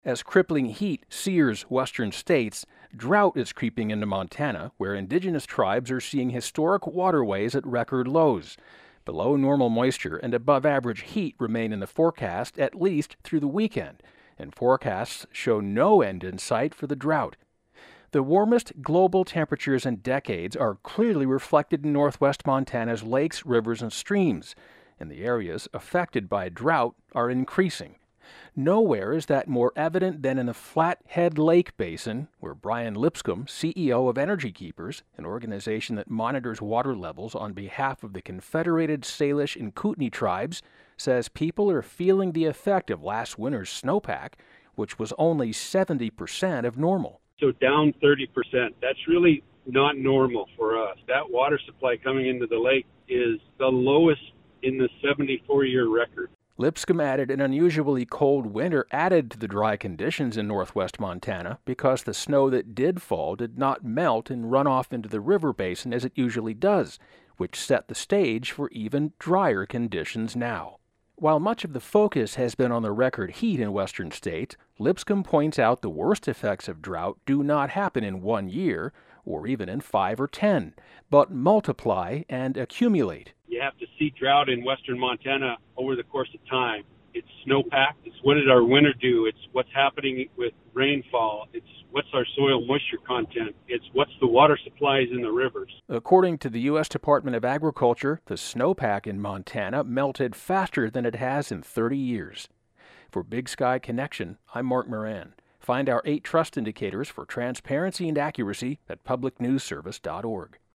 As crippling heat sears western states, drought is creeping into Montana, where indigenous tribes are seeing historic waterways at record lows. Below normal moisture and above average heat remain in the forecast at least through the weekend, and forecasts show no end in sight for the drought. The warmest global temperatures in decades are clearly reflected in northwest Montana's lakes, rivers, and streams, and the areas affected by drought are increasing. Nowhere is that more evident than in the Flathead Lake Basin, where Brian Lipscomb, CEO of Energy Keepers, an organization that monitors water levels on behalf of the Confederated Salish and Kootenai tribes, says people are feeling the effect of last winter's snowpack, which was only 70% of normal. So down 30%. That's really not normal for us. That water supply coming into the lake is the lowest in the 74-year record. Lipscomb added an unusually cold winter added to the dry conditions in northwest Montana because the snow that did fall did not melt and run off into the river basin as it usually does, which set the stage for even drier conditions now. While much of the focus has been on the record heat in western states, Lipscomb points out the worst effects of drought do not happen in 1 year, or even in 5 or 10, but multiply and accumulate. You have to see drought in western Montana over the course of time. It's snowpack. It's what did our winter do? It's what's happening with rainfall. It's what's our soil moisture content. It's what's the water supplies in the rivers. According to the U.S. Department of Agriculture, the snowpack in Montana melted faster than it has in 30 years. For Big Sky Connection, I'm Mark Moran. Find our 8 trust indicators for transparency and accuracy at publicnewsservice.org.